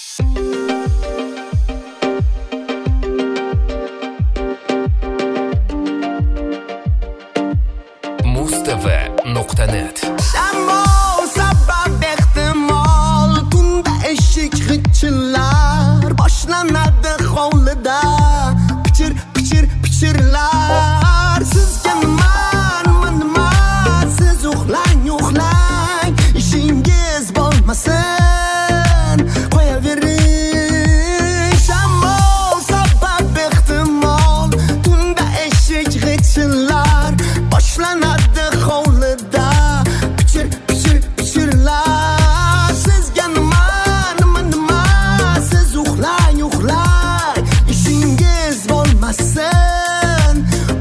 Mustafa.net Shamol sabab ehtimol tunda eshik g'ijillar boshlanadi hovlida pichir pichir pichirlar sizga nima siz uxlang ishingiz bo'lmasin qo'yavering shamol sabab ehtimol tunda eshik g'ijillar boshlanadi hovlida pichir pichir pichirlar sizga nima siz uxlang ishingiz bo'lmasin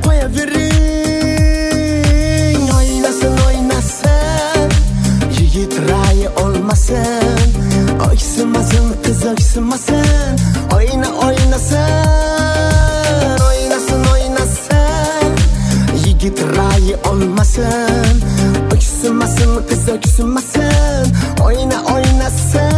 qo'yavering o'ynasin yigit rayi olmasin o'ysimasin qiz o'ysimasin o'ynasin yigit rayi olmasin o'ysimasin qiz o'ysimasin o'ynasin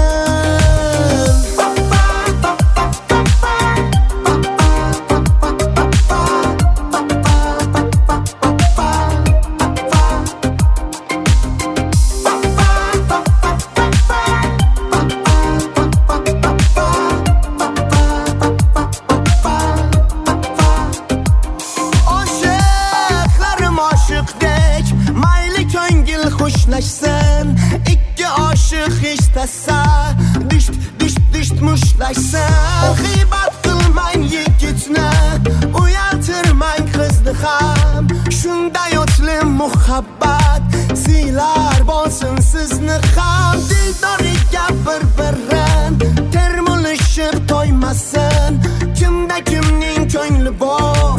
mayli ko'ngil xushlashsin ikki oshiq ishtasa disht mushlashsin g'iybat qilmang yigitni uyaltirmang qizni ham shunday o'tli muhabbat siylar bo'lsin sizni ham diydoriga bir-birin termulishib to'ymasin kimda kimning ko'ngli bor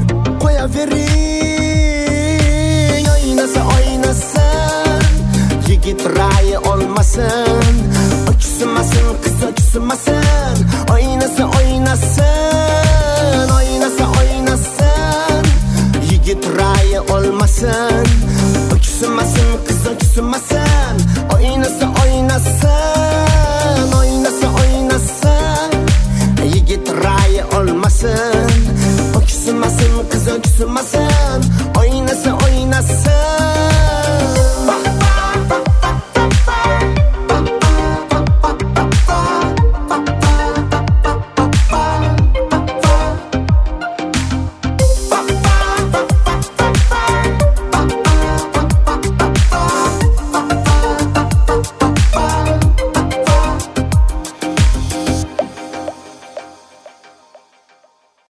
qo'yavering o'ynasin yigit rayi olmasin o'ysimasin qiz o'ysimasin o'ynasin yigit rayi olmasin o'ysimasin qiz o'ysimasin o'ynasin yigit rayi olmasin o'ysimasin qiz o'ysimasin o'ynasin